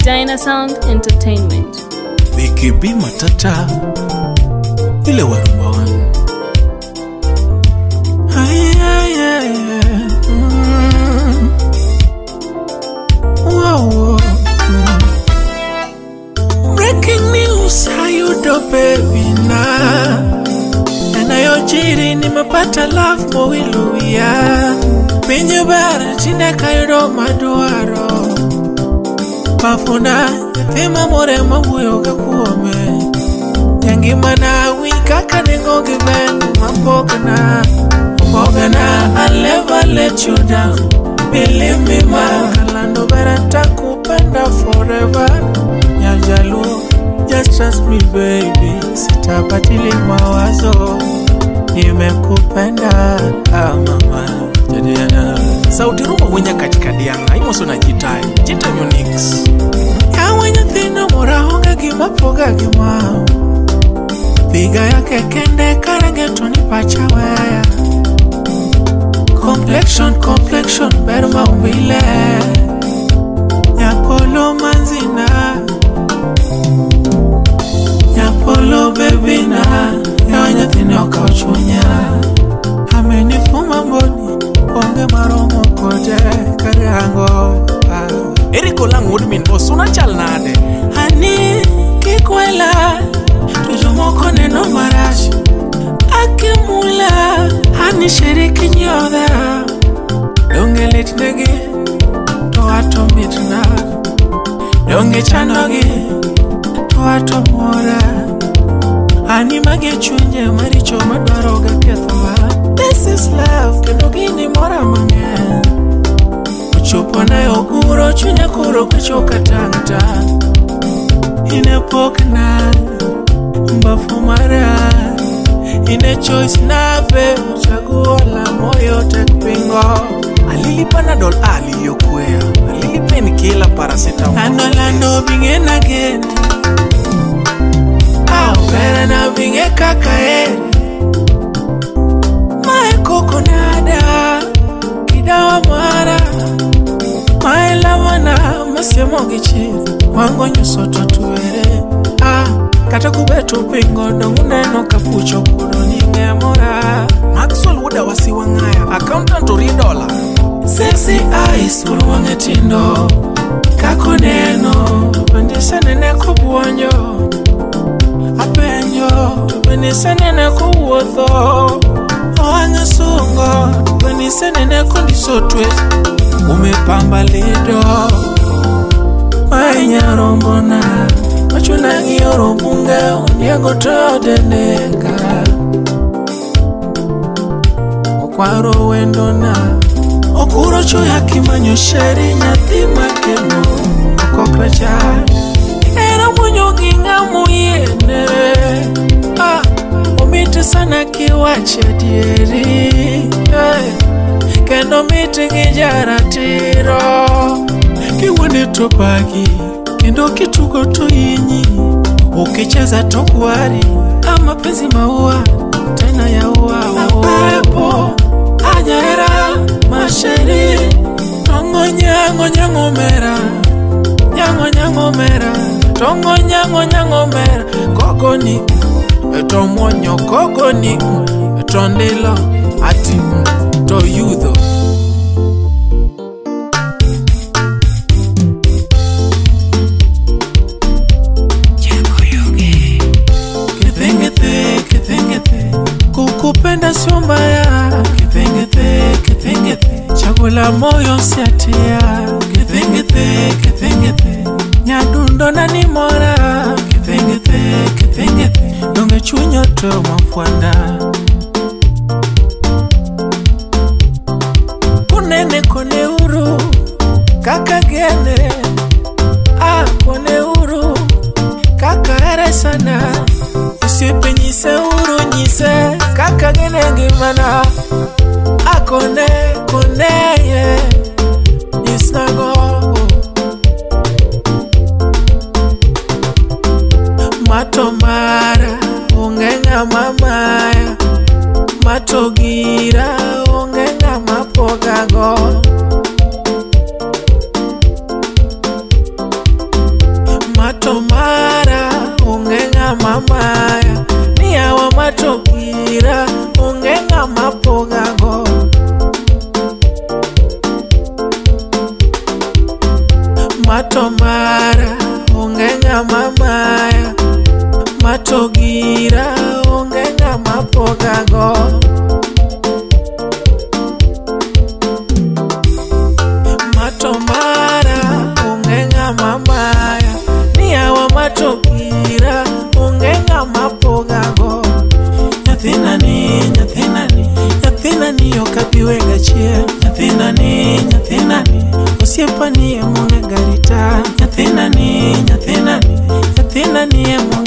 Dynasound Entertainment. Vikibi matata ile warumba. Wow. Breaking news, how you do baby na Nayojiri nimepata love mowiluya Pinyo bara chine kairo maduaro Pafuna thima more mabuyo kakuome Yangi mana wikaka nengogi ben mapokana Pogana, I'll never let you down Believe me ma Kalando bara takupenda forever Nyajalu, just trust me baby Sitapatili mawazo Nimekupenda mama Jadiana Sauti rumba wenya katika dianga Imoso na jitai Jita Unix Ya wenya thina mora honga gima poga gima Piga yake kende karange tuni pachawaya Complexion berma umbile Nyapolo manzina Nyapolo bebina Yawanya thini oka uchunya Amenifuma mboni Onge maromo koje kariango Eriko lang woodmin bosuna chal nade Hani kikwela Tujumoko neno marashi Akimula Hani shiriki nyodha Donge litnegi Toato mitna Donge chanogi Toato mora Hani mage chunye maricho madwaroga kethowa This is love kendo gini mora mange Uchopo na yoguro chunya kuro kuchoka tangta Inepokna Mbafu mara Ine choice na be Chaguo la moyo tekpingo Alili panadol ali yokwea Alili painkiller paracetamol Lando binge na gene Bere na binge kakae Mae kokonada Kidawa mara Mae lawana Masemo gichi Wango nyusoto tuere Kata kubetu pingo Donguneno kapucho kuro ninge mora Maxwell Wuda wasi wangaya Accountant $3 Sexy eyes Ulu wange tindo Kako neno Tupendisa nene kubuonyo Apenyo Tupendisa nene kuwotho Owange sungo Tupendisa nene kondisotwe Umepamba lido Mainya rombona Machuna gioro bunge Uniago tode neka Okwaro wendona Okuro choya kimanyo sheri Nyathima keno Okokracha Era mwenyo ginga muyene Omite sana kiwache dieri Kendo mite gijara tiro Kiwene topagi Kendo kitugo to inyi Ukicheza tokwari Ama penzi maua Tena ya ua Apepo Anyera Masheri Tongo nyango nyango mera Nyango nyango mera Tongo nyango nyango mera Kokoni Eto mwonyo kokoni Eto ndilo Ati To yudho Kukupenda sio mbaya Kithengete Chagula moyo siatia Kithengete Nyadundo na ni mora Kithengete Donge chunyo to mafwanda Kunene kone uru Kaka gene Kone uru Kaka ere sana Usipe nyise uru nyise Kaka gene ngimana Akone ye Nisnago Matomara Ungenga mamaya Matogira Ungenga mapogago Matomara ongenga mamaya, matogira ongenga mapogago. Matomara ongenga mamaya, niyawa matogira ongenga mapogago. Nyathinani, nyathinani, nyathinani okapiwenga chie. Nyathinani, nyathinani, osiepani emunga garita. Nyathinani, nyathinani, nyathinani emunga